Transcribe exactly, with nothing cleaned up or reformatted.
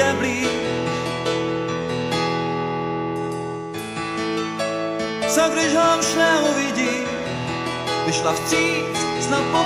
bude blíž. Co když ho už neuvidí, vyšla vstříc, snad